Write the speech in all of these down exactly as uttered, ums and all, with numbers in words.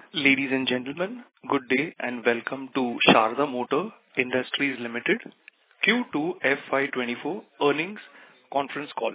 Ladies and gentlemen, good day and welcome to Sharda Motor Industries Limited Q two F Y twenty-four earnings conference call.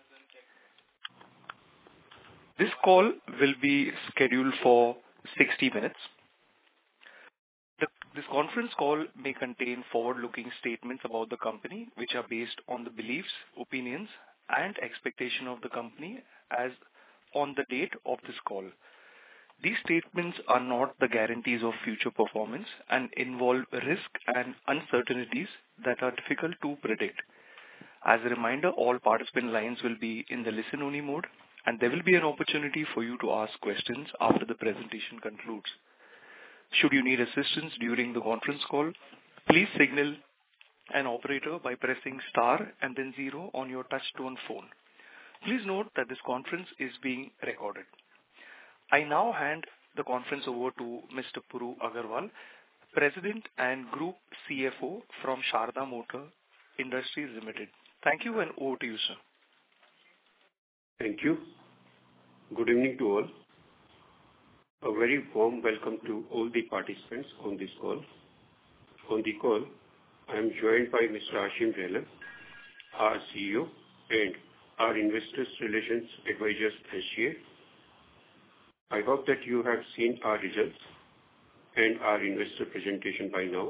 This call will be scheduled for sixty minutes. The, this conference call may contain forward-looking statements about the company, which are based on the beliefs, opinions, and expectation of the company as on the date of this call. These statements are not the guarantees of future performance and involve risk and uncertainties that are difficult to predict. As a reminder, all participant lines will be in the listen-only mode, and there will be an opportunity for you to ask questions after the presentation concludes. Should you need assistance during the conference call, please signal an operator by pressing star and then zero on your touch-tone phone. Please note that this conference is being recorded. I now hand the conference over to Mister Puru Agarwal, President and Group C F O from Sharda Motor Industries Limited. Thank you, and over to you, sir. Thank you. Good evening to all. A very warm welcome to all the participants on this call. On the call, I am joined by Mister Ashim Relan, our C E O, and our Investors Relations Advisors, S G A. I hope that you have seen our results and our investor presentation by now.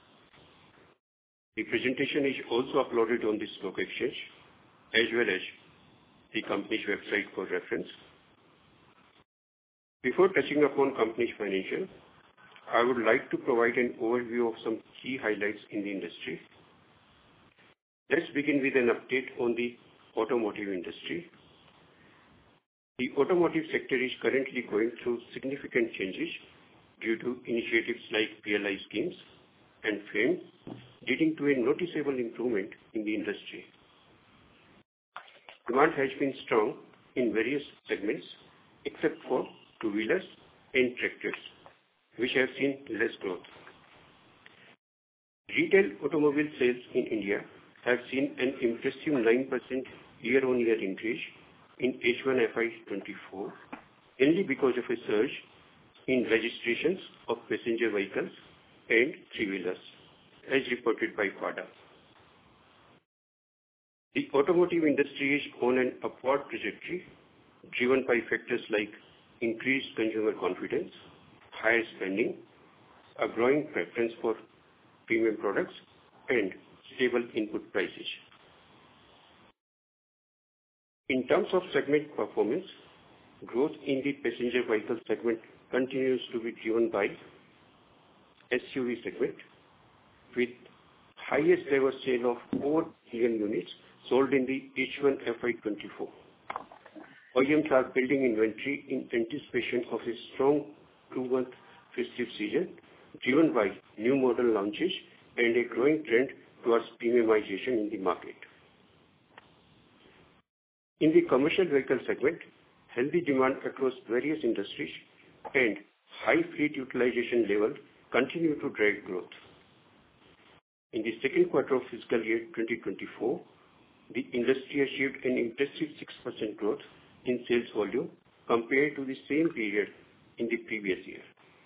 The presentation is also uploaded on the stock exchange as well as the company's website for reference. Before touching upon company's financial, I would like to provide an overview of some key highlights in the industry. Let's begin with an update on the automotive industry. The automotive sector is currently going through significant changes due to initiatives like P L I schemes and FAME, leading to a noticeable improvement in the industry. Demand has been strong in various segments except for two-wheelers and tractors, which have seen less growth. Retail automobile sales in India have seen an impressive nine percent year-on-year increase in H one F Y twenty-four, mainly because of a surge in registrations of passenger vehicles and three-wheelers, as reported by FADA. The automotive industry is on an upward trajectory, driven by factors like increased consumer confidence, higher spending, a growing preference for premium products, and stable input prices. In terms of segment performance, growth in the passenger vehicle segment continues to be driven by S U V segment, with highest ever sale of four million units sold in the H one F Y twenty-four. O E Ms are building inventory in anticipation of a strong two-month festive season, driven by new model launches and a growing trend towards premiumization in the market. In the commercial vehicle segment, healthy demand across various industries and high fleet utilization level continue to drive growth. In the second quarter of fiscal year twenty twenty-four, the industry achieved an impressive six percent growth in sales volume compared to the same period in the previous year.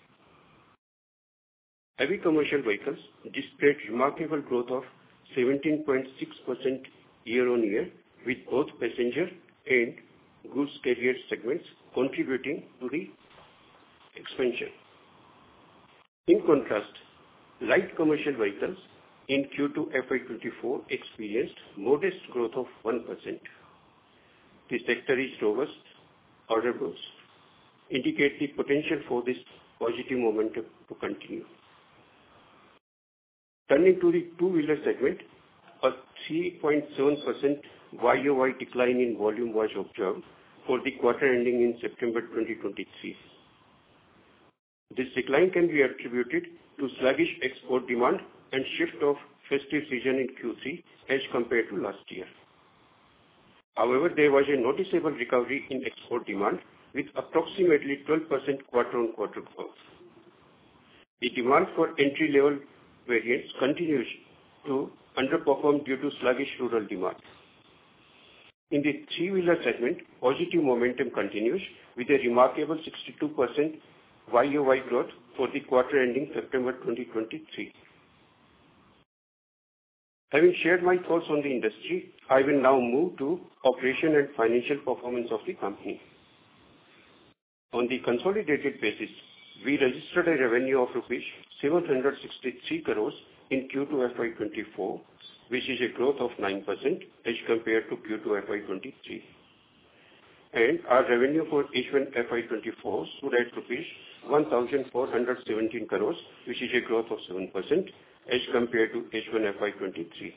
Heavy commercial vehicles displayed remarkable growth of seventeen point six percent year-on-year, with both passenger and goods carrier segments contributing to the expansion. In contrast, light commercial vehicles in Q two F Y twenty-four experienced modest growth of one percent. The sector is robust. Order books indicate the potential for this positive momentum to continue. Turning to the two-wheeler segment, a three point seven percent Y O Y decline in volume was observed for the quarter ending in September twenty twenty-three. This decline can be attributed to sluggish export demand and shift of festive season in Q three as compared to last year. However, there was a noticeable recovery in export demand with approximately twelve percent quarter-on-quarter growth. The demand for entry-level variants continues to underperform due to sluggish rural demand. In the three-wheeler segment, positive momentum continues with a remarkable sixty-two percent Y O Y growth for the quarter ending September twenty twenty-three. Having shared my thoughts on the industry, I will now move to operation and financial performance of the company. On the consolidated basis, we registered a revenue of rupees seven hundred sixty-three crores in Q two F Y twenty-four, which is a growth of nine percent as compared to Q two F Y twenty-three. And our revenue for H one F Y twenty-four stood at rupees one thousand four hundred seventeen crores, which is a growth of seven percent as compared to H one F Y twenty-three.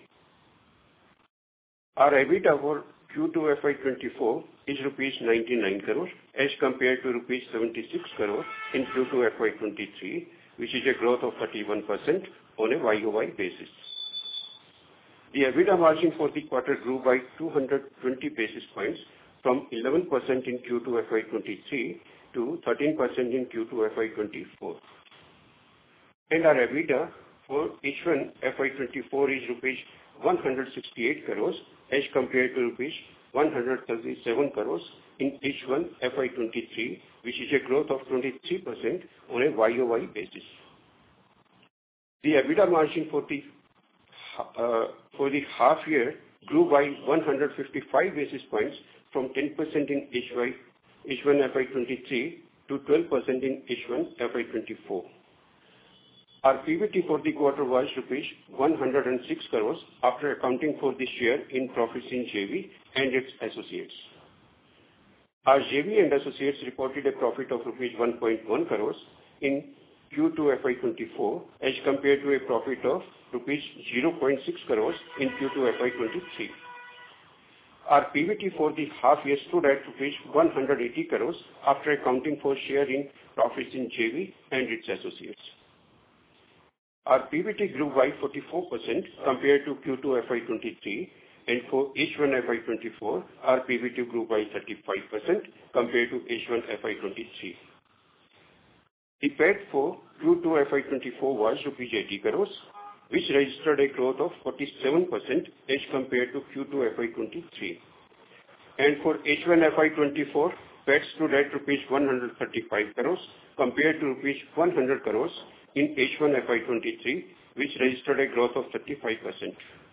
Our EBITDA for Q two F Y twenty-four is rupees ninety-nine crores as compared to rupees seventy-six crores in Q two F Y twenty-three, which is a growth of thirty-one percent on a Y O Y basis. The EBITDA margin for the quarter grew by two hundred twenty basis points from eleven percent in Q two F Y twenty-three to thirteen percent in Q two F Y twenty-four. And our EBITDA for H one F Y twenty-four is rupees one hundred sixty-eight crores as compared to rupees one hundred thirty-seven crores in H one F Y twenty-three, which is a growth of twenty-three percent on a Y O Y basis. The EBITDA margin for the uh, for the half year grew by one hundred fifty-five basis points from ten percent in H one F Y twenty-three to twelve percent in H one F Y twenty-four. Our P B T for the quarter was rupees one hundred six crores after accounting for the share in profits in J V and its associates. Our J V and associates reported a profit of rupees one point one crores in Q two F Y twenty-four as compared to a profit of rupees zero point six crores in Q two F Y twenty-three. Our P B T for the half year stood at rupees one hundred eighty crores after accounting for share in profits in J V and its associates. Our P B T grew by forty-four percent compared to Q two F Y twenty-three, and for H one F Y twenty-four, our P B T grew by thirty-five percent compared to H one F Y twenty-three. The P A T for Q two F Y twenty-four was rupees eighty crores, which registered a growth of forty-seven percent as compared to Q two F Y twenty-three. And for H one F Y twenty-four, P A T stood at rupees one hundred thirty-five crores compared to rupees one hundred crores in H one F Y twenty-three, which registered a growth of thirty-five percent.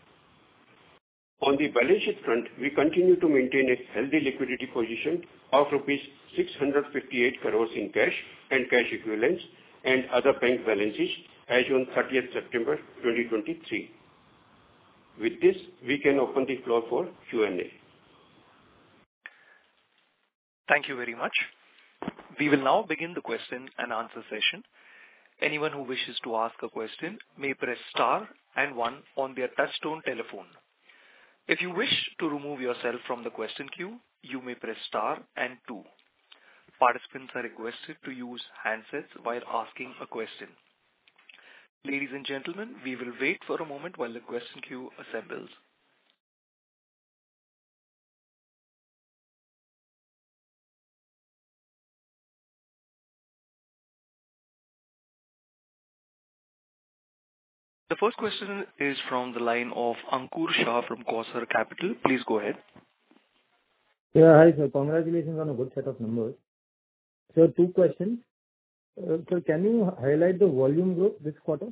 On the balance sheet front, we continue to maintain a healthy liquidity position of rupees six hundred fifty-eight crores in cash and cash equivalents and other bank balances as on thirtieth September twenty twenty-three. With this, we can open the floor for Q and A. Thank you very much. We will now begin the question and answer session. Anyone who wishes to ask a question may press star and one on their touchtone telephone. If you wish to remove yourself from the question queue, you may press star and two. Participants are requested to use handsets while asking a question. Ladies and gentlemen, we will wait for a moment while the question queue assembles. The first question is from the line of Ankur Shah from Quasar Capital. Please go ahead. Yeah, hi sir. Congratulations on a good set of numbers. So two questions. Uh, so can you highlight the volume growth this quarter?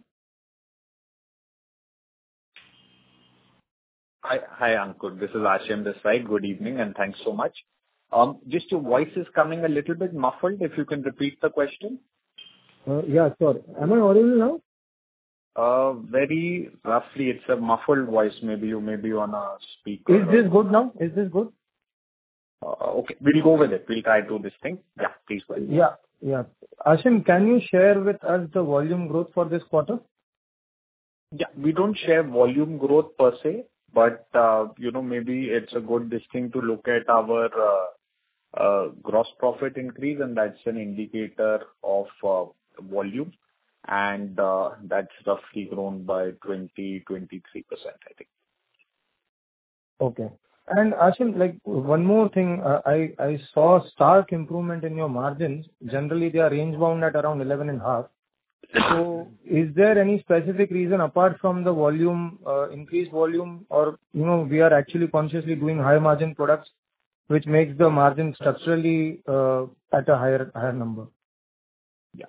Hi, hi Ankur. This is Ashim this side. Good evening and thanks so much. Um, just your voice is coming a little bit muffled. If you can repeat the question. Uh, yeah, sorry. Am I audible now? Uh, very roughly, it's a muffled voice. Maybe you may be on a speaker. Is this good now? Is this good? Uh, okay, we'll go with it. We'll try to do this thing. Yeah, please go ahead. Yeah, yeah. Ashim, can you share with us the volume growth for this quarter? Yeah, we don't share volume growth per se, but uh, you know, maybe it's a good this thing to look at our uh, uh, gross profit increase, and that's an indicator of uh, volume. And uh, that's roughly grown by twenty to twenty-three percent, I think. Okay. And Ashim, like one more thing, uh, I, I saw stark improvement in your margins. Generally, they are range bound at around eleven and a half. So is there any specific reason apart from the volume, uh, increased volume, or, you know, we are actually consciously doing high margin products, which makes the margin structurally uh, at a higher higher number?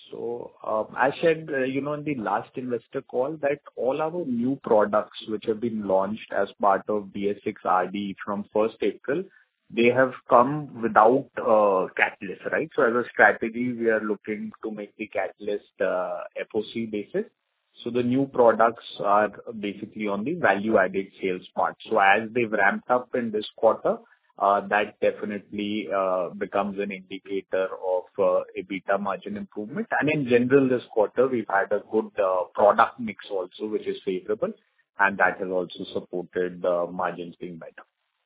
So, um, I said, uh, you know, in the last investor call that all our new products which have been launched as part of B S six R D from first April, they have come without uh, catalyst, right? So as a strategy, we are looking to make the catalyst uh, F O C basis. So the new products are basically on the value-added sales part. So as they've ramped up in this quarter, uh, that definitely uh, becomes an indicator of uh, EBITDA margin improvement. And in general, this quarter, we've had a good uh, product mix also, which is favorable, and that has also supported uh, margins being better.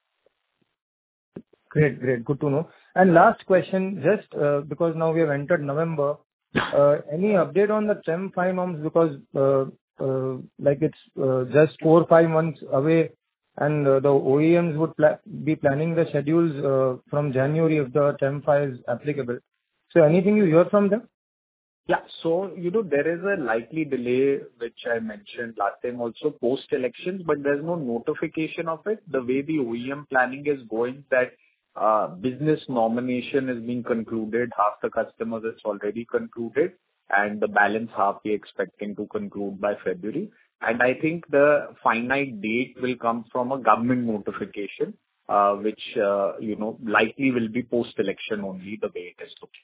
Great, great. Good to know. And last question, just uh, because now we have entered November, uh, any update on the TREM five norms? Because uh, uh, like it's uh, just four or five months away, and uh, the O E Ms would pla- be planning the schedules uh, from January if the TREM five is applicable. So anything you hear from them? Yeah. So, you know, there is a likely delay, which I mentioned last time also, post-elections, but there's no notification of it. The way the O E M planning is going, that uh business nomination is being concluded. Half the customers it's already concluded, and the balance half we're expecting to conclude by February. And I think the finite date will come from a government notification, uh which, uh you know, likely will be post-election only, the way it is looking.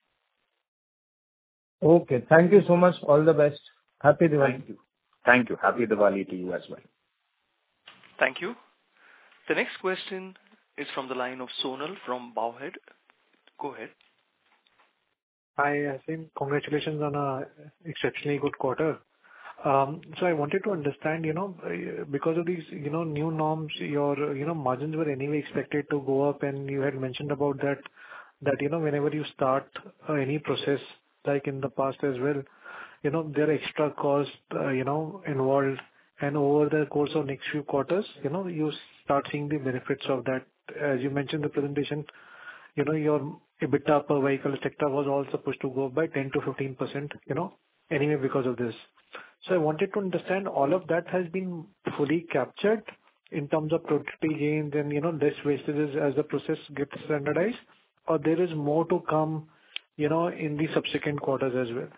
Okay. Thank you so much. All the best. Happy Diwali. Thank you. Thank you. Happy Diwali to you as well. Thank you. The next question is from the line of Sonal from Bowhead. Go ahead. Hi, Asim. Congratulations on a exceptionally good quarter. Um, So I wanted to understand, you know, uh, because of these, you know, new norms, your, you know, margins were anyway expected to go up, and you had mentioned about that, that, you know, whenever you start uh, any process, like in the past as well, you know, there are extra costs, uh, you know, involved, and over the course of next few quarters, you know, you start seeing the benefits of that. As you mentioned in the presentation, you know, your EBITDA per vehicle, et cetera, was all supposed to go up by ten to fifteen percent, you know, anyway, because of this. So I wanted to understand, all of that has been fully captured in terms of productivity gains and, you know, less wastages as the process gets standardized, or there is more to come, you know, in the subsequent quarters as well?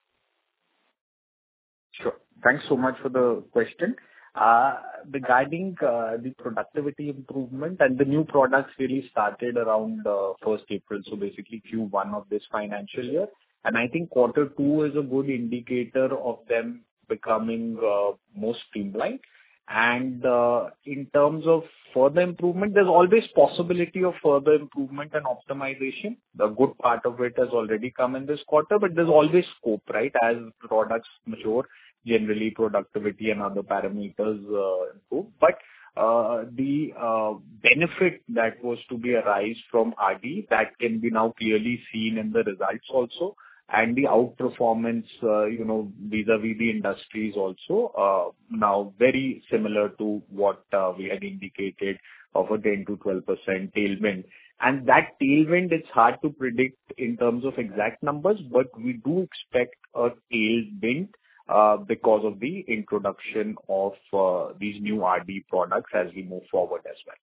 Sure. Thanks so much for the question. Uh Regarding uh, the productivity improvement, and the new products really started around uh first April, so basically Q one of this financial year. And I think quarter two is a good indicator of them becoming uh more streamlined. And uh in terms of further improvement, there's always possibility of further improvement and optimization. The good part of it has already come in this quarter, but there's always scope, right? As products mature, generally productivity and other parameters uh, improve. But uh, the uh, benefit that was to be arise from R D, that can be now clearly seen in the results also. And the outperformance, uh, you know, vis-a-vis the industries also, uh, now very similar to what uh, we had indicated of a ten to twelve percent tailwind. And that tailwind, it's hard to predict in terms of exact numbers, but we do expect a tailwind uh, because of the introduction of uh, these new R D products as we move forward as well.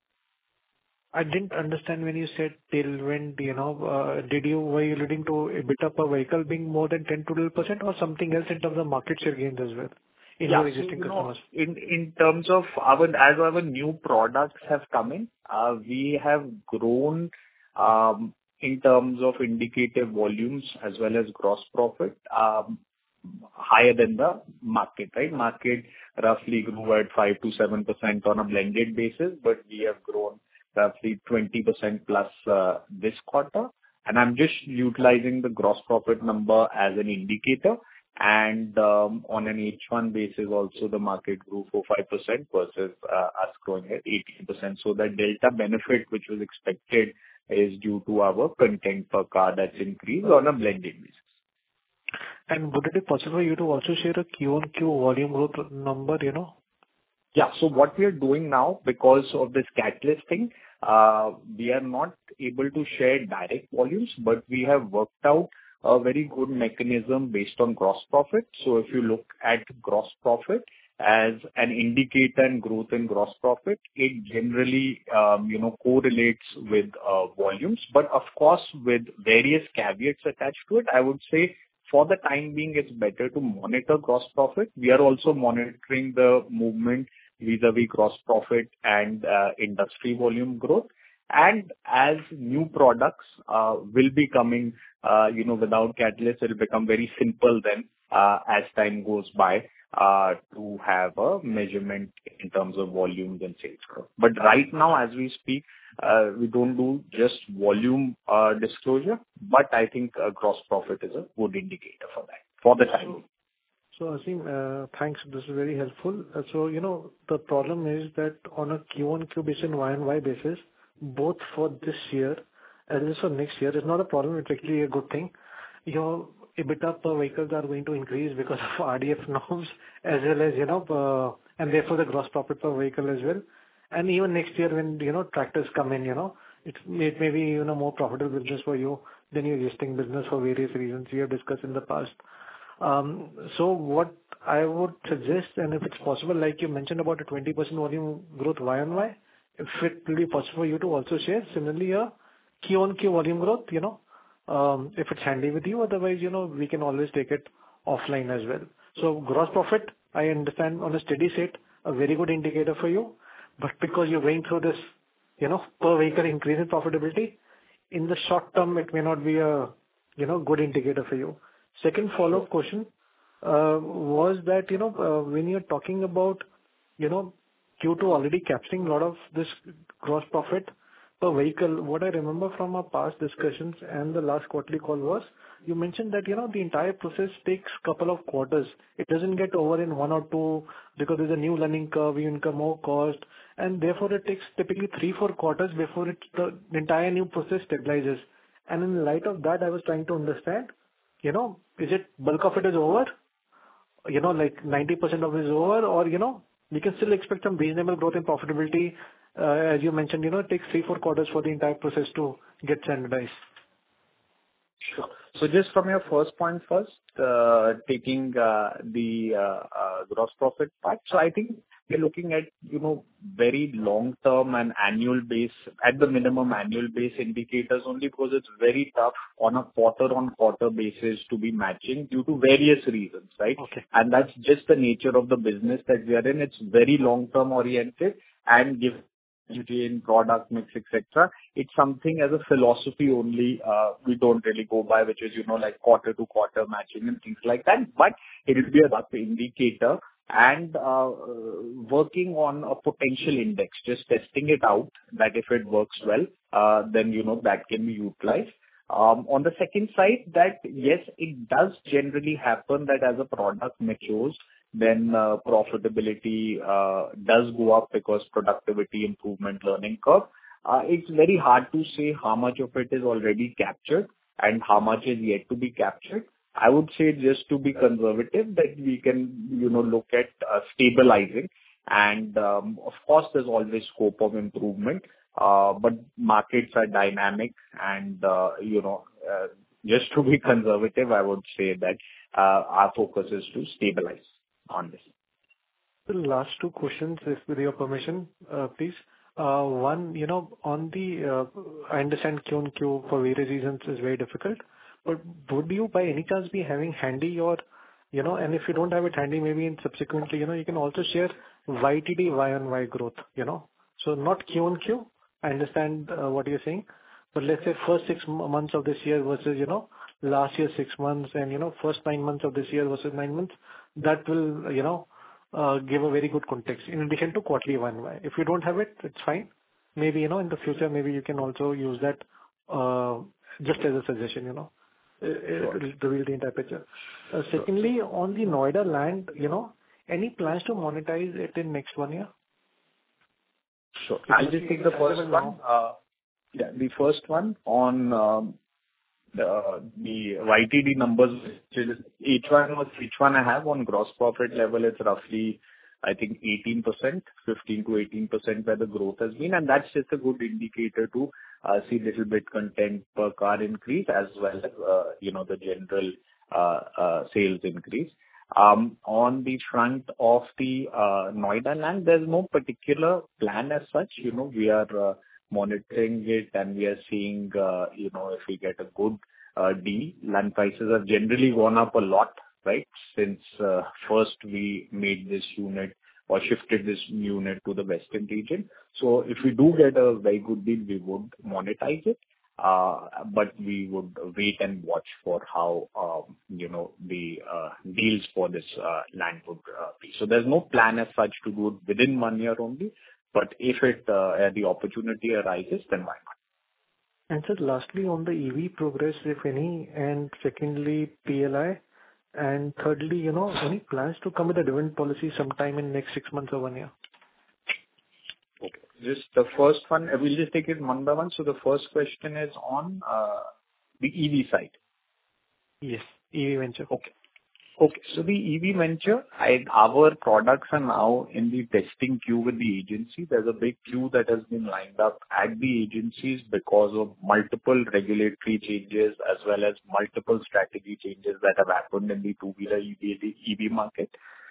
I didn't understand when you said tailwind, you know, uh, did you, were you alluding to EBITDA per vehicle being more than ten to twelve percent, or something else in terms of market share gains as well in Yeah. your existing So, you customers? know, in in terms of our, as our new products have come in, uh, we have grown um, in terms of indicative volumes as well as gross profit um, higher than the market, right? Market roughly grew at five to seven percent on a blended basis, but we have grown roughly twenty percent plus uh, this quarter. And I'm just utilizing the gross profit number as an indicator. And um, on an H one basis also, the market grew four to five percent versus uh, us growing at eighteen percent. So the delta benefit which was expected is due to our content per car that's increased on a blended basis. And would it be possible for you to also share a Q on Q volume growth number, you know? Yeah. So what we are doing now, because of this catalyst thing, uh, we are not able to share direct volumes, but we have worked out a very good mechanism based on gross profit. So if you look at gross profit as an indicator and growth in gross profit, it generally, um, you know, correlates with uh, volumes. But of course, with various caveats attached to it, I would say for the time being, it's better to monitor gross profit. We are also monitoring the movement vis-a-vis gross profit and uh, industry volume growth. And as new products uh, will be coming, uh, you know, without catalyst, it will become very simple then uh, as time goes by uh, to have a measurement in terms of volumes and sales growth. But right now, as we speak, uh, we don't do just volume uh, disclosure, but I think uh, gross profit is a good indicator for that, for the time. So, Aseem, uh, thanks. This is very helpful. Uh, so, you know, the problem is that on a Q on Q basis and Y on Y basis, both for this year as well as for next year, it's not a problem. It's actually a good thing. Your EBITDA per vehicles are going to increase because of R D F norms as well as, you know, uh, and therefore the gross profit per vehicle as well. And even next year when, you know, tractors come in, you know, it, it may be, you know, more profitable business for you than your existing business for various reasons we have discussed in the past. Um, so what I would suggest, and if it's possible, like you mentioned about a twenty percent volume growth Y on Y, if it will be possible for you to also share similarly a Q on Q volume growth, you know, um, if it's handy with you. Otherwise, you know, we can always take it offline as well. So gross profit, I understand on a steady state, a very good indicator for you. But because you're going through this, you know, per vehicle increase in profitability, in the short term, it may not be a, you know, good indicator for you. Second follow-up question uh, was that, you know, uh, when you're talking about, you know, Q two already capturing a lot of this gross profit per vehicle, what I remember from our past discussions and the last quarterly call was, you mentioned that, you know, the entire process takes couple of quarters. It doesn't get over in one or two because there's a new learning curve, you incur more cost, and therefore it takes typically three, four quarters before it, the entire new process stabilizes. And in light of that, I was trying to understand, you know, is it bulk of it is over? You know, like ninety percent of it is over, or, you know, we can still expect some reasonable growth in profitability. Uh, as you mentioned, you know, it takes three, four quarters for the entire process to get standardized. Sure. So just from your first point first, uh, taking uh, the uh, uh, gross profit part. So I think we're looking at, you know, very long-term and annual base, at the minimum annual base indicators only because it's very tough on a quarter-on-quarter basis to be matching due to various reasons, right? Okay. And that's just the nature of the business that we are in. It's very long-term oriented and give in product mix, et cetera. It's something as a philosophy only, uh, we don't really go by, which is, you know, like quarter to quarter matching and things like that. But it will be a rough indicator and uh, working on a potential index, just testing it out that if it works well, uh, then, you know, that can be utilized. Um, on the second side, that yes, it does generally happen that as a product matures, then uh, profitability uh, does go up because productivity improvement learning curve. Uh, it's very hard to say how much of it is already captured and how much is yet to be captured. I would say just to be conservative that we can, you know, look at uh, stabilizing. And um, of course, there's always scope of improvement, uh, but markets are dynamic and, uh, you know, uh, just to be conservative, I would say that uh, our focus is to stabilize on this. The last two questions, if with your permission, uh, please. Uh, One, you know, on the, uh, I understand Q on Q for various reasons is very difficult, but would you by any chance be having handy your, you know, and if you don't have it handy, maybe in subsequently, you know, you can also share Y T D Y on Y growth, you know. So not Q on Q, I understand uh, what you're saying, but let's say first six months of this year versus, you know, last year six months and, you know, first nine months of this year versus nine months, that will, you know, uh, give a very good context in addition to quarterly Y on Y. If you don't have it, it's fine. Maybe, you know, in the future, maybe you can also use that uh, just as a suggestion, you know. It will reveal the entire picture. Uh, secondly, on the Noida land, you know, any plans to monetize it in next one year? Sure. I'll just take the first one. Uh, yeah, the first one on um, the, the Y T D numbers, which is each one was each one I have on gross profit level, it's roughly, I think, eighteen percent, fifteen to eighteen percent where the growth has been. And that's just a good indicator to uh, see little bit content per car increase as well as, uh, you know, the general uh, uh, sales increase. Um, on the front of the uh, Noida land, there's no particular plan as such. You know, we are uh, monitoring it and we are seeing, uh, you know, if we get a good uh, deal. Land prices have generally gone up a lot, right, since uh, first we made this unit or shifted this unit to the western region. So if we do get a very good deal, we would monetize it. Uh, but we would wait and watch for how, um, you know, the uh, deals for this uh, land would uh, be. So there's no plan as such to do it within one year only, but if it uh, the opportunity arises, then why not? And sir, lastly, on the E V progress, if any, and secondly, P L I, and thirdly, you know, any plans to come with a dividend policy sometime in next six months or one year? Okay. Just the first one, uh, we'll just take it one by one. So the first question is on uh, the E V side. Yes, E V venture. Okay. Okay. So the E V venture, I, our products are now in the testing queue with the agency. There's a big queue that has been lined up at the agencies because of multiple regulatory changes as well as multiple strategy changes that have happened in the two-wheeler E V, the E V market.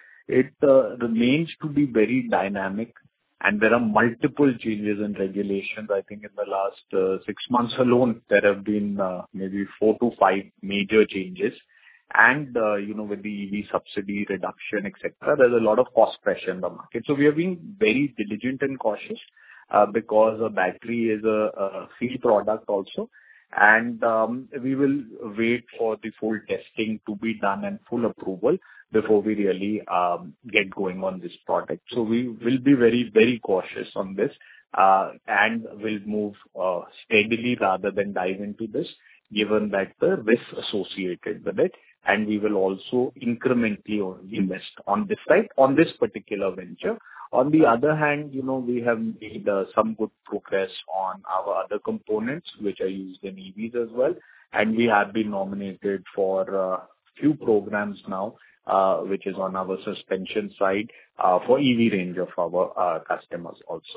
It uh, remains to be very dynamic. And there are multiple changes in regulations. I think in the last uh, six months alone, there have been uh, maybe four to five major changes. And, uh, you know, with the E V subsidy reduction, et cetera, there's a lot of cost pressure in the market. So we are being very diligent and cautious uh, because a battery is a, a free product also. And um, we will wait for the full testing to be done and full approval before we really um, get going on this product. So we will be very, very cautious on this uh, and will move uh, steadily rather than dive into this, given that the risk associated with it. And we will also incrementally only invest on this side, on this particular venture. On the other hand, you know, we have made uh, some good progress on our other components, which are used in E Vs as well. And we have been nominated for a uh, few programs now, uh, which is on our suspension side uh, for E V range of our uh, customers also.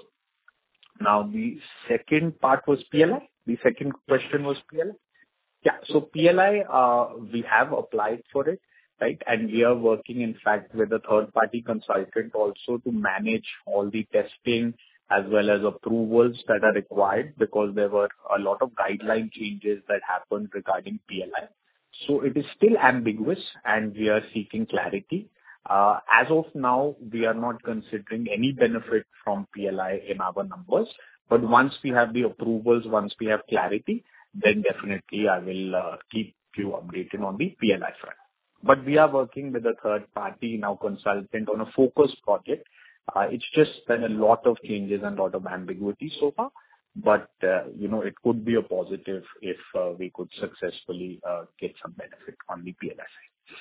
Now, the second part was P L I. The second question was P L I. Yeah. So P L I, uh, we have applied for it, right? And we are working, in fact, with a third-party consultant also to manage all the testing as well as approvals that are required, because there were a lot of guideline changes that happened regarding P L I. So it is still ambiguous, and we are seeking clarity. Uh, As of now, we are not considering any benefit from P L I in our numbers, but once we have the approvals, once we have clarity, then definitely I will uh, keep you updated on the P L I front. But we are working with a third party now consultant on a focused project. Uh, It's just been a lot of changes and a lot of ambiguity so far, but uh, you know, it could be a positive if uh, we could successfully uh, get some benefit on the P L I side.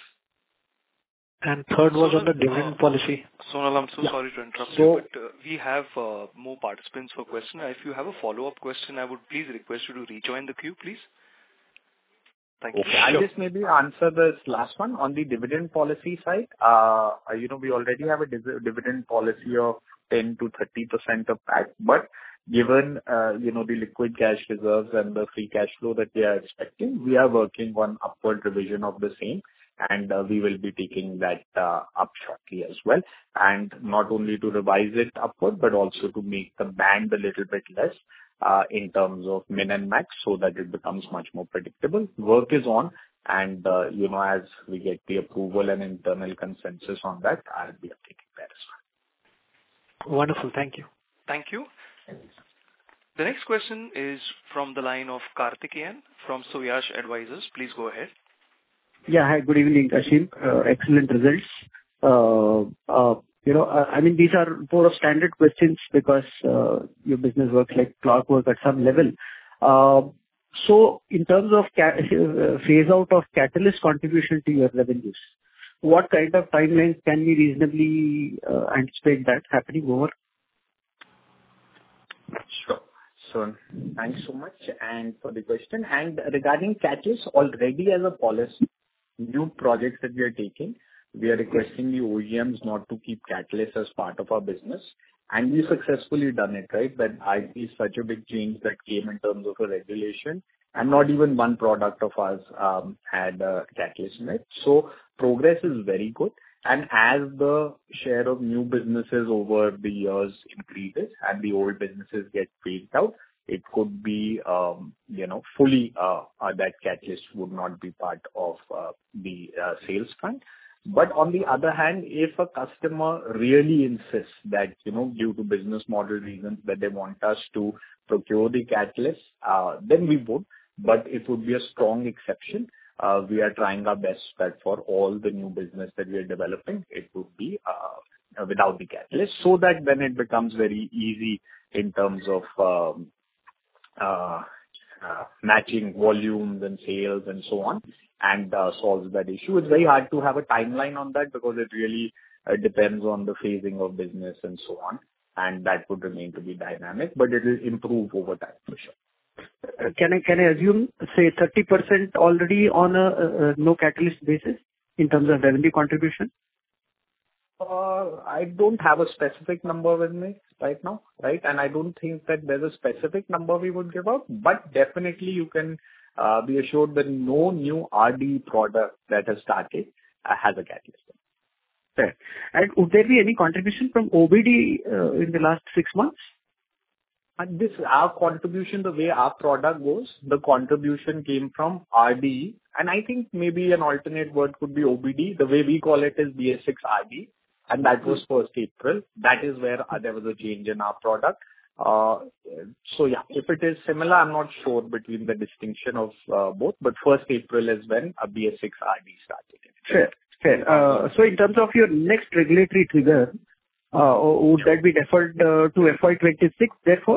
And third was on the dividend uh, policy. Sonal, I'm so Yeah. sorry to interrupt So- you, but uh, we have uh, more participants for question. If you have a follow-up question, I would please request you to rejoin the queue, please. Thank you. Okay. I'll just maybe answer this last one. On the dividend policy side, uh, you know, we already have a div- dividend policy of ten to thirty percent of that. But given, uh, you know, the liquid cash reserves and the free cash flow that we are expecting, we are working on upward revision of the same, and uh, we will be taking that uh, up shortly as well. And not only to revise it upward, but also to make the band a little bit less, uh, in terms of min and max, so that it becomes much more predictable. Work is on, and, uh, you know, as we get the approval and internal consensus on that, I'll be updating that as well. Wonderful. Thank you. Thank you. The next question is from the line of Karthikeyan from Suyash Advisors. Please go ahead. Yeah. Hi, good evening, Ashim. Uh, Excellent results. Uh, uh, You know, uh, I mean, these are more of standard questions because uh, your business works like clockwork at some level. Uh, So in terms of ca- uh, phase out of catalyst contribution to your revenues, what kind of timelines can we reasonably uh, anticipate that happening over? Sure. So thanks so much and for the question. And regarding catalyst, already as a policy, new projects that we are taking, we are requesting the O E Ms not to keep catalysts as part of our business. And we've successfully done it, right? That I P is such a big change that came in terms of a regulation, and not even one product of ours um, had a catalyst in it. So progress is very good. And as the share of new businesses over the years increases and the old businesses get phased out, it could be, um, you know, fully uh, uh, that catalyst would not be part of uh, the uh, sales front. But on the other hand, if a customer really insists that, you know, due to business model reasons that they want us to procure the catalyst, uh, then we would, but it would be a strong exception. Uh, we are trying our best that for all the new business that we are developing, it would be uh, without the catalyst, so that then it becomes very easy in terms of um, uh, uh, matching volumes and sales and so on, and uh, solves that issue. It's very hard to have a timeline on that because it really uh, depends on the phasing of business and so on, and that would remain to be dynamic, but it will improve over time for sure. Can I can I assume, say, thirty percent already on a uh, no catalyst basis in terms of revenue contribution? Uh, I don't have a specific number with me right now, right? And I don't think that there's a specific number we would give out, but definitely you can uh, be assured that no new R D product that has started uh, has a catalyst. Fair. And would there be any contribution from O B D uh, in the last six months? And this, our contribution, the way our product goes, the contribution came from R D E, and I think maybe an alternate word could be O B D. The way we call it is B S six R D, and that was first April. That is where uh, there was a change in our product. Uh, so yeah, if it is similar, I'm not sure between the distinction of uh, both, but first April is when a B S six R D started. Fair, fair. Uh, so in terms of your next regulatory trigger, Uh, would that be deferred uh, to F Y twenty-six therefore?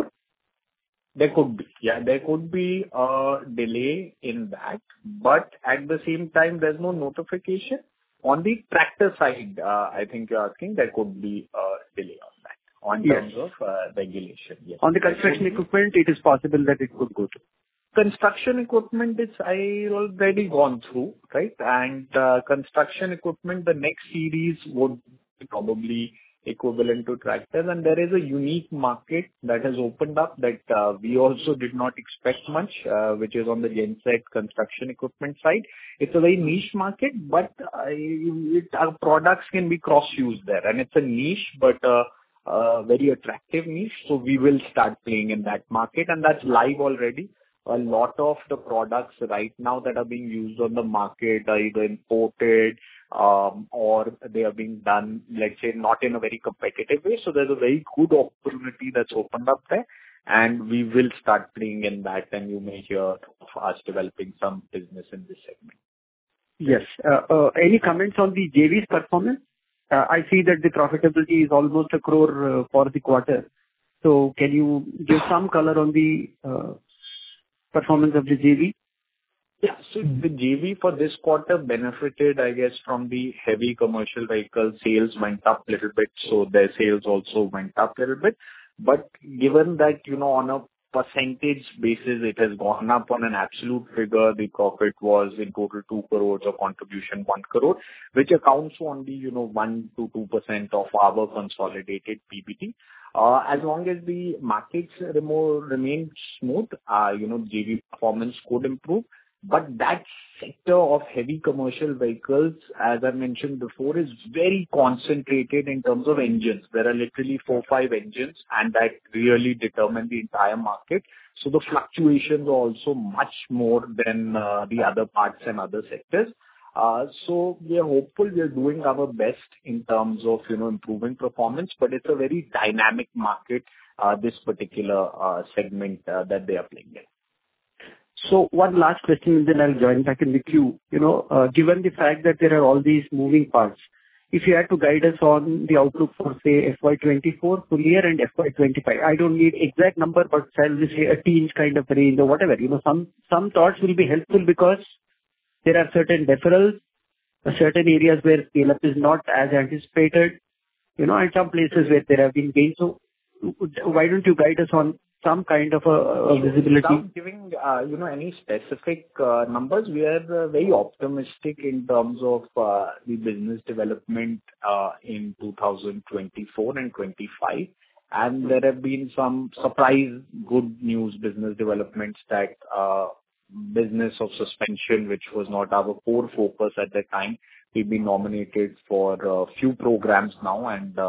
There could be. Yeah, there could be a delay in that, but at the same time, there's no notification. On the tractor side, uh, I think you're asking, there could be a delay on that, on Yes. terms of uh, regulation. Yes. On the construction equipment, it is possible that it could go to. Construction equipment, it's I already gone through, right? And uh, construction equipment, the next series would be probably equivalent to tractors, and there is a unique market that has opened up that uh, we also did not expect much, uh, which is on the genset construction equipment side. It's a very niche market, but uh, it, our products can be cross-used there, and it's a niche, but uh, uh, very attractive niche. So we will start playing in that market, and that's live already. A lot of the products right now that are being used on the market are either imported, um, or they are being done, let's say, not in a very competitive way. So there's a very good opportunity that's opened up there, and we will start playing in that, and you may hear of us developing some business in this segment. Yes. Uh, uh, Any comments on the J V's performance? Uh, I see that the profitability is almost a crore uh, for the quarter. So can you give some color on the uh, performance of the J V? Yeah. So the J V for this quarter benefited, I guess, from the heavy commercial vehicle sales went up a little bit, so their sales also went up a little bit. But given that, you know, on a percentage basis, it has gone up. On an absolute figure, the profit was in total two crores or contribution one crore, which accounts for only, you know, one to two percent of our consolidated P B T. Uh, as long as the markets remo- remain smooth, uh, you know, J V performance could improve. But that sector of heavy commercial vehicles, as I mentioned before, is very concentrated in terms of engines. There are literally four, five engines, and that really determine the entire market. So the fluctuations are also much more than uh, the other parts and other sectors. Uh, so we are hopeful. We are doing our best in terms of, you know, improving performance, but it's a very dynamic market, uh, this particular uh, segment uh, that they are playing in. So one last question, then I'll join back in the queue. You know, uh, given the fact that there are all these moving parts, if you had to guide us on the outlook for, say, F Y twenty-four full year and F Y twenty-five, I don't need exact number, but shall we say a teens kind of range or whatever, you know, some, some thoughts will be helpful because there are certain deferrals, uh, certain areas where scale-up is not as anticipated, you know, and some places where there have been gains. So why don't you guide us on some kind of a, a visibility? Without giving, uh, you know, any specific uh, numbers, we are uh, very optimistic in terms of uh, the business development uh, in two thousand twenty-four and twenty-five. And there have been some surprise good news business developments that uh, business of suspension, which was not our core focus at that time. We've been nominated for a few programs now, and uh,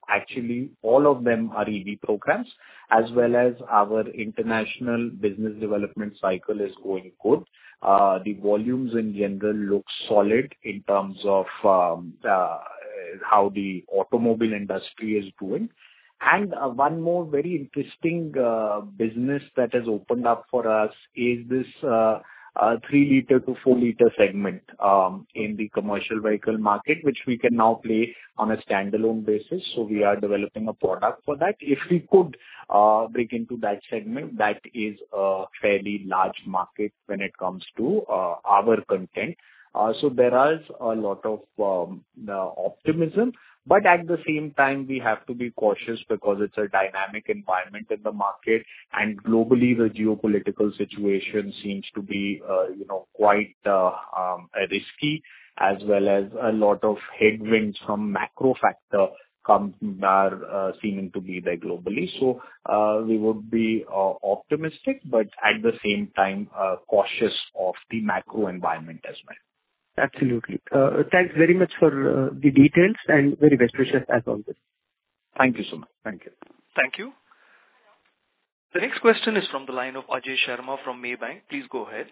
actually all of them are E V programs, as well as our international business development cycle is going good. Uh, The volumes in general look solid in terms of um, uh, how the automobile industry is doing. And uh, one more very interesting uh, business that has opened up for us is this uh, uh, three liter to four liter segment um, in the commercial vehicle market, which we can now play on a standalone basis. So we are developing a product for that. If we could uh, break into that segment, that is a fairly large market when it comes to uh, our content. Uh, So there is a lot of um, the optimism, but at the same time, we have to be cautious because it's a dynamic environment in the market, and globally, the geopolitical situation seems to be, uh, you know, quite uh, um, risky, as well as a lot of headwinds from macro factor come are uh, seeming to be there globally. So, uh, we would be uh, optimistic, but at the same time, uh, cautious of the macro environment as well. Absolutely. Uh, Thanks very much for uh, the details and very best wishes as always. Thank you so much. Thank you. Thank you. The next question is from the line of Ajay Sharma from Maybank. Please go ahead.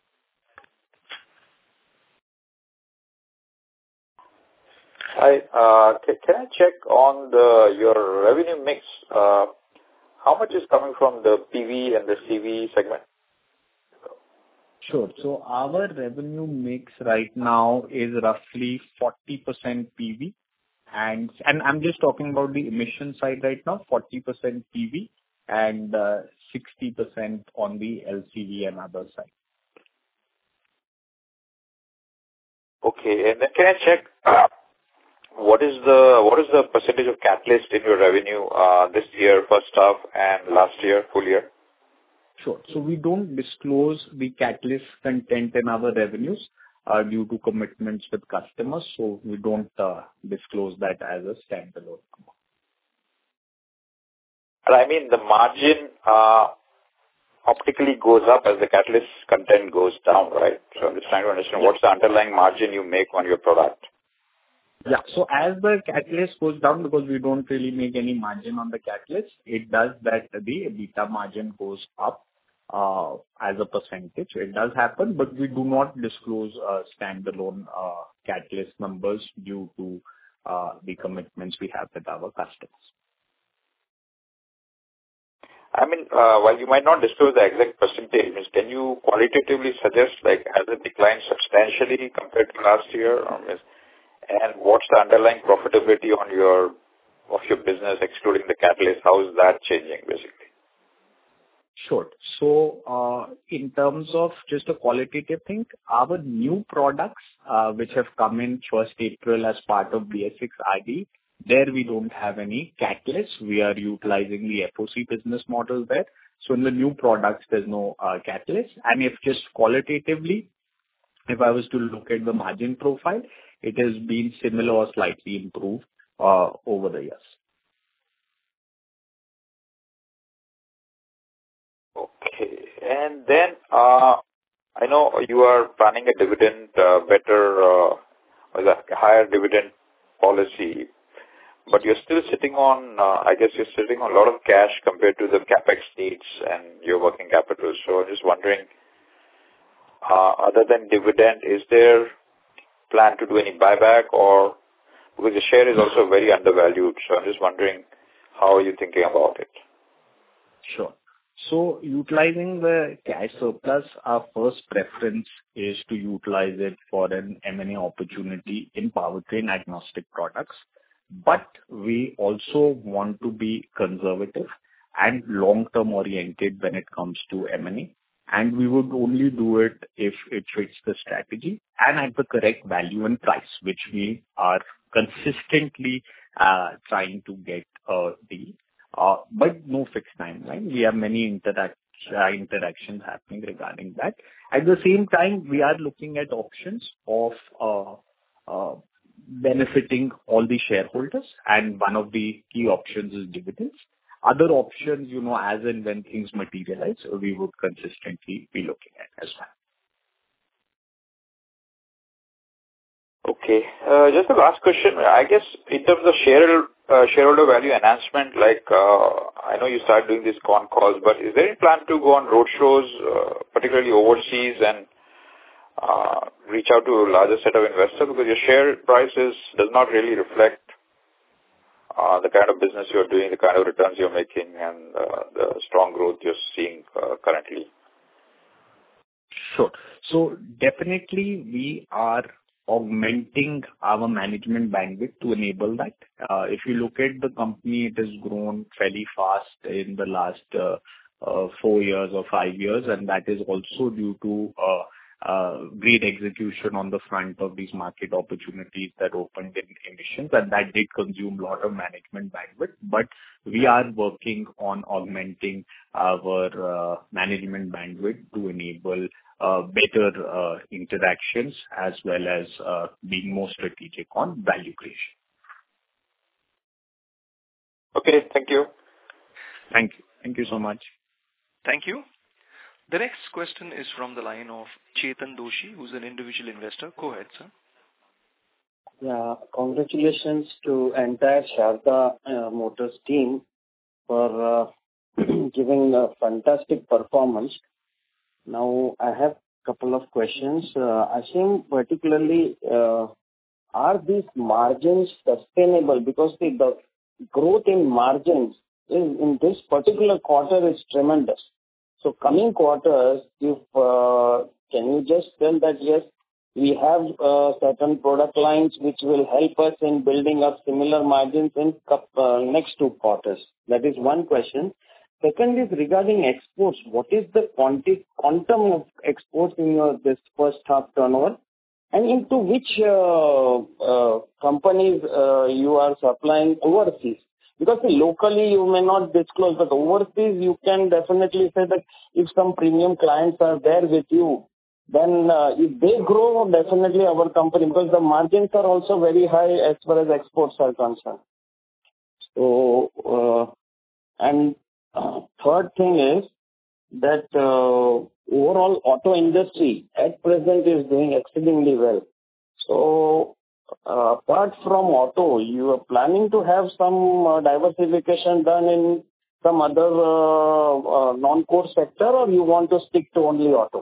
Hi. uh, ca- Can I check on the your revenue mix? uh, How much is coming from the P V and the C V segment? Sure. So our revenue mix right now is roughly forty percent P V, and and I'm just talking about the emission side right now, forty percent P V and uh, sixty percent on the L C V and other side. Okay. And then can I check uh, what is the what is the percentage of catalyst in your revenue uh, this year, first half, and last year, full year? Sure. So we don't disclose the catalyst content in our revenues uh, due to commitments with customers, so we don't uh, disclose that as a standalone number. And I mean, the margin uh, optically goes up as the catalyst content goes down, right? So I'm just trying to understand what's the underlying margin you make on your product. Yeah. So as the catalyst goes down, because we don't really make any margin on the catalyst, it does that the EBITDA margin goes up uh, as a percentage. It does happen, but we do not disclose uh, standalone uh, catalyst numbers due to uh, the commitments we have with our customers. I mean, uh, while you might not disclose the exact percentage, means can you qualitatively suggest, like, has it declined substantially compared to last year? Or means, and what's the underlying profitability on your of your business, excluding the catalyst? How is that changing, basically? Sure. So, uh, in terms of just a qualitative thing, our new products, uh, which have come in first April as part of B S six R D, there we don't have any catalysts. We are utilizing the F O C business model there. So in the new products, there's no uh, catalyst. And if just qualitatively, if I was to look at the margin profile, it has been similar or slightly improved uh, over the years. Okay. And then, uh, I know you are planning a dividend, uh, better, uh, or the higher dividend policy, but you're still sitting on, uh, I guess you're sitting on a lot of cash compared to the CapEx needs and your working capital. So I'm just wondering, uh, other than dividend, is there plan to do any buyback, or because the share is also very undervalued, so I'm just wondering how are you thinking about it? Sure. So utilizing the cash surplus, our first preference is to utilize it for an M and A opportunity in powertrain agnostic products. But we also want to be conservative and long-term oriented when it comes to M and A. And we would only do it if it fits the strategy and at the correct value and price, which we are consistently uh, trying to get a deal. Uh, but no fixed timeline. We have many interact, uh, interactions happening regarding that. At the same time, we are looking at options of uh, uh, benefiting all the shareholders, and one of the key options is dividends. Other options, you know, as and when things materialize, we would consistently be looking at as well. Okay. Uh, just the last question. I guess in terms of share uh, shareholder value enhancement, like uh, I know you started doing these con calls, but is there any plan to go on road shows, uh, particularly overseas, and uh, reach out to a larger set of investors? Because your share prices does not really reflect uh, the kind of business you're doing, the kind of returns you're making, and uh, the strong growth you're seeing uh, currently. Sure. So definitely we are augmenting our management bandwidth to enable that. Uh, if you look at the company, it has grown fairly fast in the last uh, uh, four years or five years, and that is also due to uh, uh, great execution on the front of these market opportunities that opened in emissions, and that did consume a lot of management bandwidth. But we are working on augmenting our uh, management bandwidth to enable uh, better uh, interactions as well as uh, being more strategic on value creation. Okay, thank you. Thank you. Thank you so much. Thank you. The next question is from the line of Chetan Doshi, who's an individual investor. Go ahead, sir. Yeah, congratulations to entire Sharda uh, Motors team for uh, giving a fantastic performance. Now, I have a couple of questions. Uh, Ashim, particularly, uh, are these margins sustainable? Because the, the growth in margins is, in this particular quarter is tremendous. So coming quarters, if uh, can you just tell that, yes, we have uh, certain product lines which will help us in building up similar margins in uh, next two quarters? That is one question. Second is regarding exports. What is the quanti- quantum of exports in your this first half turnover? And into which uh, uh, companies uh, you are supplying overseas? Because locally you may not disclose, but overseas you can definitely say that if some premium clients are there with you, then uh, if they grow, definitely our company, because the margins are also very high as far as exports are concerned. So, uh, and uh, third thing is that uh, overall auto industry at present is doing exceedingly well. So, Uh, apart from auto, you are planning to have some uh, diversification done in some other uh, uh, non-core sector, or you want to stick to only auto?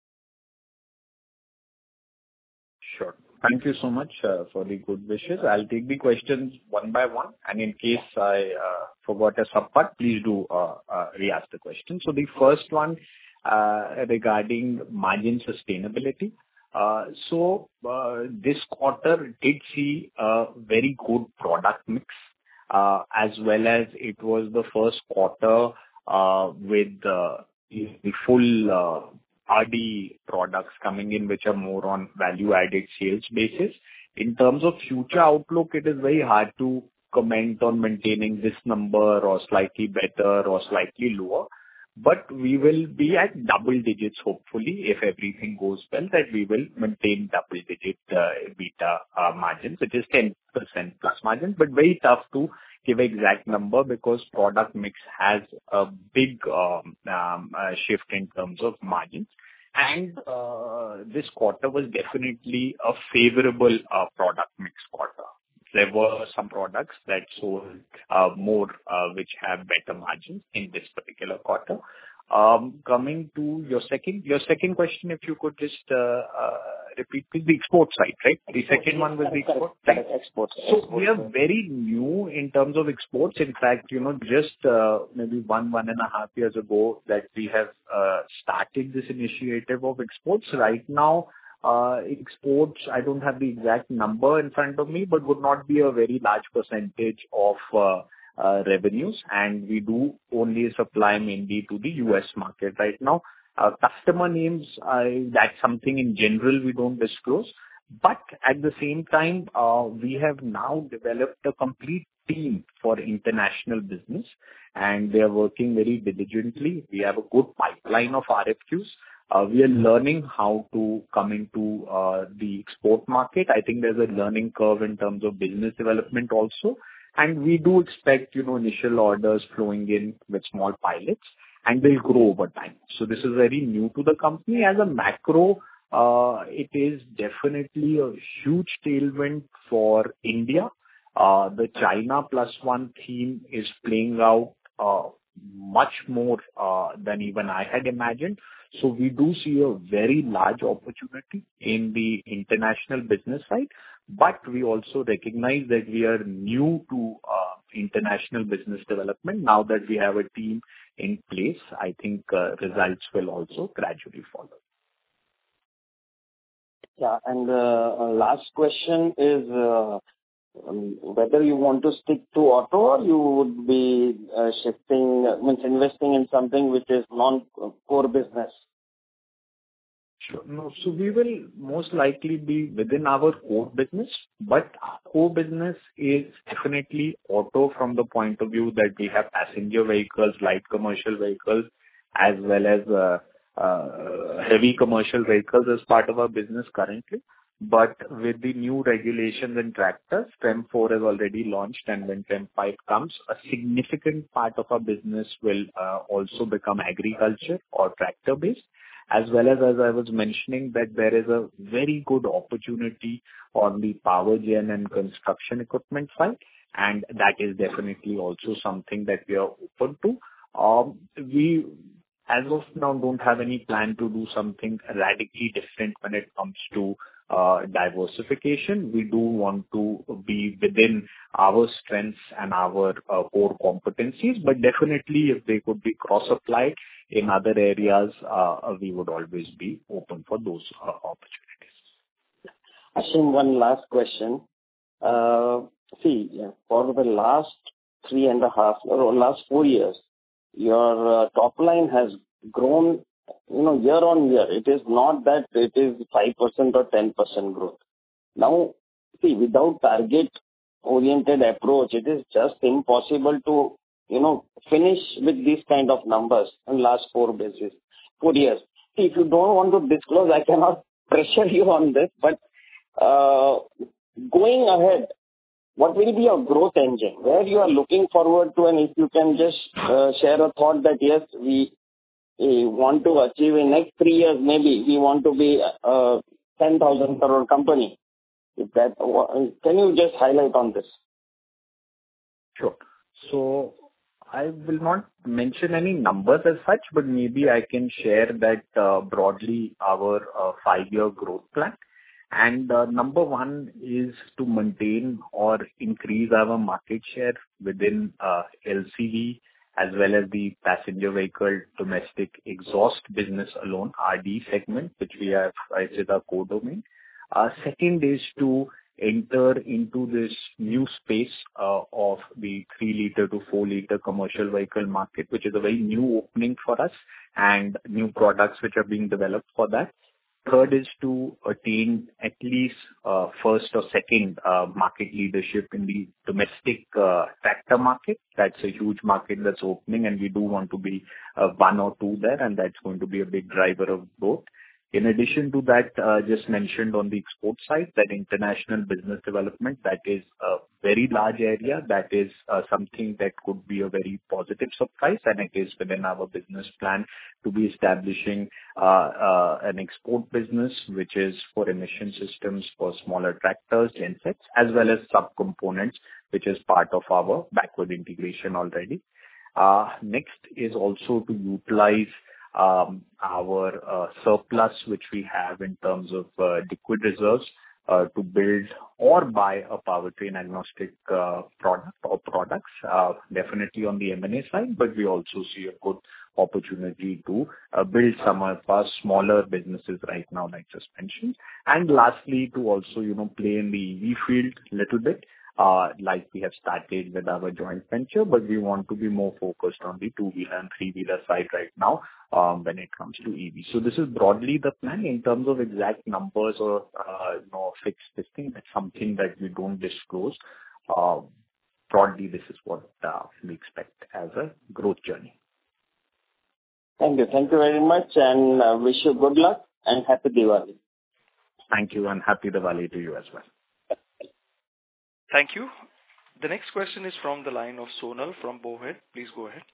Sure. Thank you so much uh, for the good wishes. I'll take the questions one by one, and in case I uh, forgot a subpart, please do uh, uh, re-ask the question. So the first one uh, regarding margin sustainability. Uh, so uh, this quarter did see a very good product mix, uh, as well as it was the first quarter uh, with uh, the full uh, R D products coming in, which are more on value-added sales basis. In terms of future outlook, it is very hard to comment on maintaining this number or slightly better or slightly lower. But we will be at double digits, hopefully, if everything goes well, that we will maintain double digit uh, EBITDA uh, margins, which is ten percent plus margins, but very tough to give exact number because product mix has a big um, um, uh, shift in terms of margins. And uh, this quarter was definitely a favorable uh, product mix quarter. There were some products that sold uh, more, uh, which have better margins in this particular quarter. Um, Coming to your second your second question, if you could just uh, uh, repeat, please, the export side, right? The second one was the export. Correct, exports. So we are very new in terms of exports. In fact, you know, just uh, maybe one, one and a half years ago that we have uh, started this initiative of exports. Right now, Uh, exports, I don't have the exact number in front of me, but would not be a very large percentage of uh, uh, revenues. And we do only supply mainly to the U S market right now. Uh, customer names, uh, that's something in general we don't disclose. But at the same time, uh, we have now developed a complete team for international business, and they are working very diligently. We have a good pipeline of R F Qs. Uh, we are learning how to come into uh, the export market. I think there's a learning curve in terms of business development also. And we do expect, you know, initial orders flowing in with small pilots, and they'll grow over time. So this is very new to the company. As a macro, uh, it is definitely a huge tailwind for India. Uh, the China Plus One theme is playing out uh, much more uh, than even I had imagined. So we do see a very large opportunity in the international business side, but we also recognize that we are new to uh, international business development. Now that we have a team in place, I think uh, results will also gradually follow. Yeah, and uh, uh, last question is uh, um, whether you want to stick to auto or you would be uh, shifting, uh, means investing in something which is non-core business. Sure. No, so we will most likely be within our core business, but our core business is definitely auto from the point of view that we have passenger vehicles, light commercial vehicles, as well as uh, uh, heavy commercial vehicles as part of our business currently. But with the new regulations and tractors, TREM four has already launched, and when TREM five comes, a significant part of our business will uh, also become agriculture or tractor-based. As well as, as I was mentioning, that there is a very good opportunity on the power gen and construction equipment side, and that is definitely also something that we are open to. Um, we, as of now, don't have any plan to do something radically different when it comes to uh, diversification. We do want to be within our strengths and our uh, core competencies, but definitely if they could be cross-applied in other areas, uh, we would always be open for those uh, opportunities. Ashim, one last question. Uh, see, for the last three and a half or last four years, your uh, top line has grown, you know, year on year. It is not that it is five percent or ten percent growth. Now, see, without target-oriented approach, it is just impossible to, you know, finish with these kind of numbers in last four basis, four years. See, if you don't want to disclose, I cannot pressure you on this, but uh, going ahead, what will be your growth engine? Where you are looking forward to, and if you can just uh, share a thought that yes, we, we want to achieve in next three years, maybe we want to be a ten thousand crore company. If that, can you just highlight on this? Sure. So I will not mention any numbers as such, but maybe I can share that uh, broadly our uh, five-year growth plan. And uh, number one is to maintain or increase our market share within uh, L C V as well as the passenger vehicle domestic exhaust business alone, R D segment, which we have as our core domain. Uh, second is to enter into this new space uh, of the three liter to four liter commercial vehicle market, which is a very new opening for us, and new products which are being developed for that. Third is to attain at least uh, first or second uh, market leadership in the domestic uh, tractor market. That's a huge market that's opening, and we do want to be uh, one or two there, and that's going to be a big driver of growth. In addition to that, uh, just mentioned on the export side, that international business development, that is a very large area. That is uh, something that could be a very positive surprise, and it is within our business plan to be establishing uh, uh, an export business, which is for emission systems for smaller tractors, gensets, as well as subcomponents, which is part of our backward integration already. Uh, next is also to utilize Um, our uh, surplus, which we have in terms of uh, liquid reserves, uh, to build or buy a powertrain agnostic uh, product or products, uh, definitely on the M and A side, but we also see a good opportunity to uh, build some of our smaller businesses right now, like just mentioned. And lastly, to also, you know, play in the E V field a little bit. Uh, like we have started with our joint venture, but we want to be more focused on the two-wheeler and three-wheeler side right now um, when it comes to E V. So this is broadly the plan. In terms of exact numbers or uh, you know, fixed this thing, that's something that we don't disclose. Uh, broadly, this is what uh, we expect as a growth journey. Thank you. Thank you very much, and uh, wish you good luck and happy Diwali. Thank you, and happy Diwali to you as well. Thank you. The next question is from the line of Sonal from Bowhead. Please go ahead.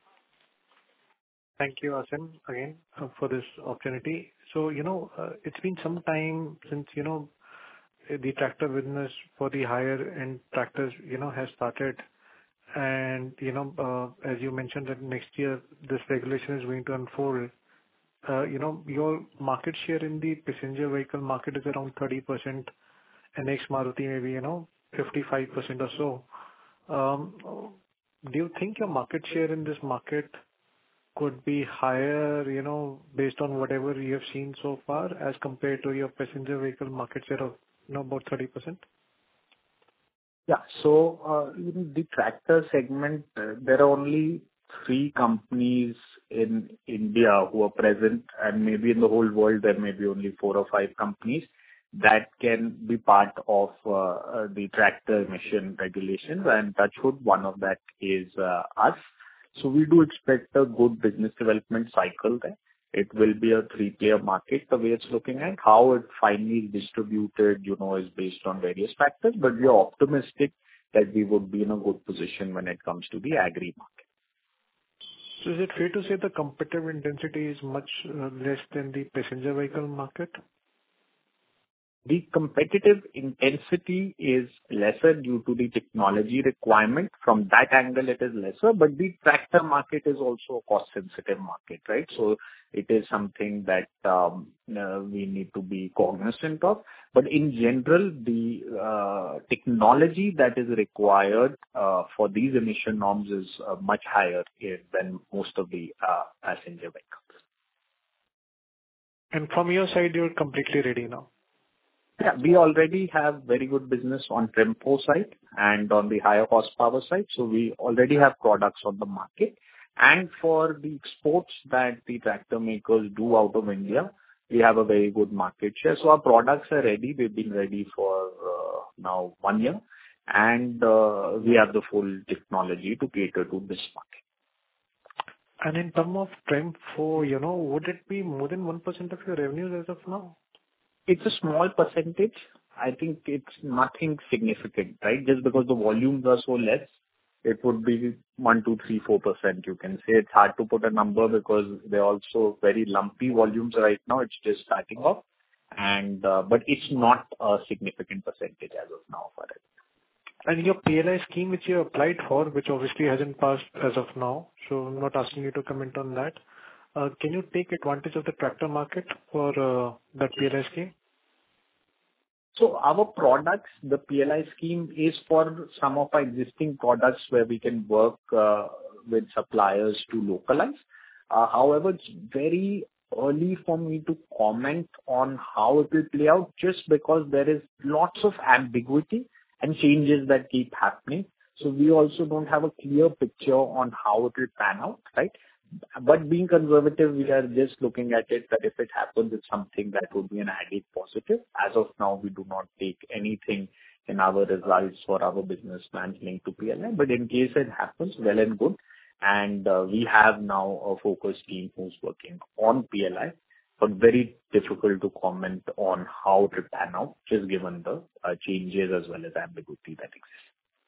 Thank you, Asim, again uh, for this opportunity. So, you know, uh, it's been some time since, you know, the tractor business for the higher end tractors, you know, has started. And, you know, uh, as you mentioned that next year this regulation is going to unfold. Uh, you know, your market share in the passenger vehicle market is around thirty percent, and ex-Maruti maybe, you know, fifty-five percent or so. Um, do you think your market share in this market could be higher, you know, based on whatever you have seen so far as compared to your passenger vehicle market share of, you know, about thirty percent? Yeah. So, uh, in the tractor segment, uh, there are only three companies in India who are present, and maybe in the whole world, there may be only four or five companies that can be part of uh, uh, the tractor emission regulations, and touchwood, one of that is uh, us. So we do expect a good business development cycle there. It will be a three-player market, the way it's looking at. How it finally is distributed, you know, is based on various factors, but we are optimistic that we would be in a good position when it comes to the agri market. So is it fair to say the competitive intensity is much uh, less than the passenger vehicle market? The competitive intensity is lesser due to the technology requirement. From that angle, it is lesser, but the tractor market is also a cost-sensitive market, right? So it is something that um, uh, we need to be cognizant of. But in general, the uh, technology that is required uh, for these emission norms is uh, much higher than most of the uh, passenger vehicles. And from your side, you're completely ready now? Yeah, we already have very good business on Trempo side and on the higher horsepower side. So we already have products on the market. And for the exports that the tractor makers do out of India, we have a very good market share. So our products are ready. We've been ready for uh, now one year. And uh, we have the full technology to cater to this market. And in terms of Trempo, you know, would it be more than one percent of your revenues as of now? It's a small percentage. I think it's nothing significant, right? Just because the volumes are so less, it would be one, two, three, four percent. You can say it's hard to put a number because they're also very lumpy volumes right now. It's just starting off, and uh, but it's not a significant percentage as of now for it. And your P L I scheme, which you applied for, which obviously hasn't passed as of now, so I'm not asking you to comment on that. Uh, can you take advantage of the tractor market for uh, that P L I scheme? So our products, the P L I scheme is for some of our existing products where we can work uh, with suppliers to localize. Uh, however, it's very early for me to comment on how it will play out just because there is lots of ambiguity and changes that keep happening. So we also don't have a clear picture on how it will pan out, right? But being conservative, we are just looking at it that if it happens, it's something that would be an added positive. As of now, we do not take anything in our results or our business plans linked to P L I. But in case it happens, well and good. And uh, we have now a focus team who's working on P L I, but very difficult to comment on how it will pan out, just given the uh, changes as well as ambiguity that exists.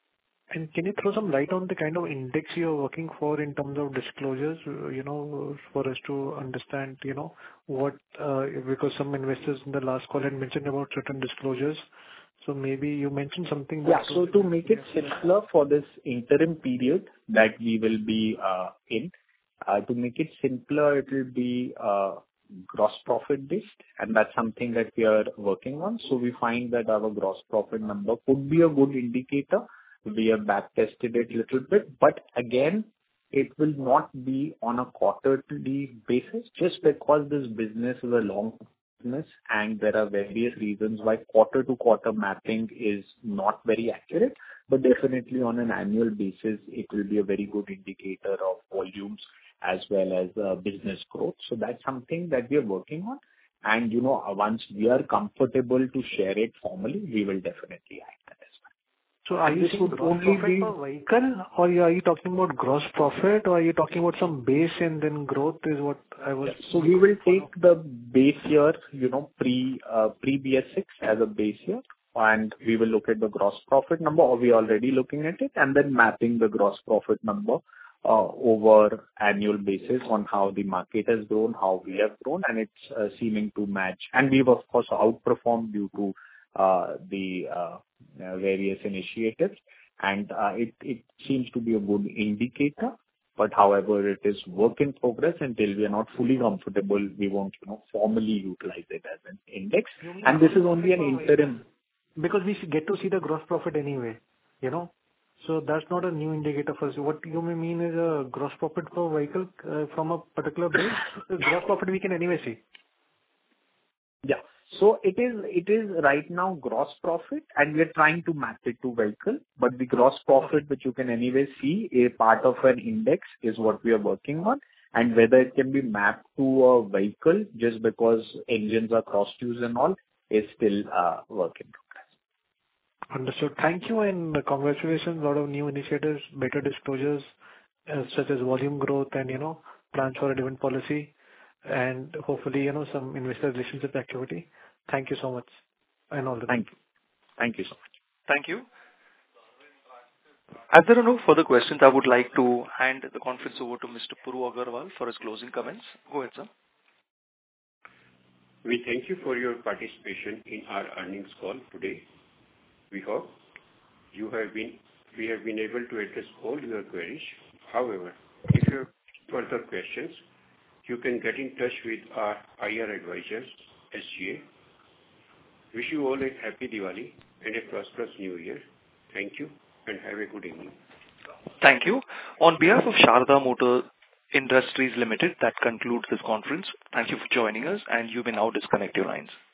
And can you throw some light on the kind of index you're working for in terms of disclosures, uh, you know, for us to understand, you know, what, uh, because some investors in the last call had mentioned about certain disclosures. So maybe you mentioned something. Yeah. So to make it simpler for this interim period that we will be uh, in, uh, to make it simpler, it will be uh, gross profit based, and that's something that we are working on. So we find that our gross profit number could be a good indicator. We have back tested it a little bit, but again, it will not be on a quarterly basis just because this business is a long business and there are various reasons why quarter to quarter mapping is not very accurate, but definitely on an annual basis, it will be a very good indicator of volumes as well as uh, business growth. So that's something that we are working on. And, you know, once we are comfortable to share it formally, we will definitely add that as well. So are you saying gross profit be... per vehicle, or are you talking about gross profit, or are you talking about some base and then growth is what I was... So we will take the base year, you know, pre, uh, pre-B S six as a base year, and we will look at the gross profit number, or we are already looking at it, and then mapping the gross profit number uh, over annual basis on how the market has grown, how we have grown, and it's uh, seeming to match. And we've, of course, outperformed due to uh, the uh, uh, various initiatives, and uh, it it seems to be a good indicator. But however, it is work in progress. Until we are not fully comfortable, we won't, you know, formally utilize it as an index. And this is only an interim. Because we get to see the gross profit anyway, you know. So that's not a new indicator for us. What you may mean is a gross profit per vehicle uh, from a particular base. The gross profit we can anyway see. Yeah. So it is, it is right now gross profit, and we are trying to map it to vehicle, but the gross profit, which you can anyway see, a part of an index, is what we are working on. And whether it can be mapped to a vehicle just because engines are cross-use and all, is still uh, work in progress. Understood. Thank you, and congratulations. A lot of new initiatives, better disclosures, uh, such as volume growth and, you know, plans for a dividend policy, and hopefully, you know, some investor relationship activity. Thank you so much, and all the Thank you. Thank you so much. Thank you. As there are no further questions, I would like to hand the conference over to Mister Puru Agarwal for his closing comments. Go ahead, sir. We thank you for your participation in our earnings call today. We hope you have been, we have been able to address all your queries. However, if you have further questions, you can get in touch with our I R advisors, S G A. Wish you all a happy Diwali and a prosperous New Year. Thank you and have a good evening. Thank you. On behalf of Sharda Motor Industries Limited, that concludes this conference. Thank you for joining us, and you may now disconnect your lines.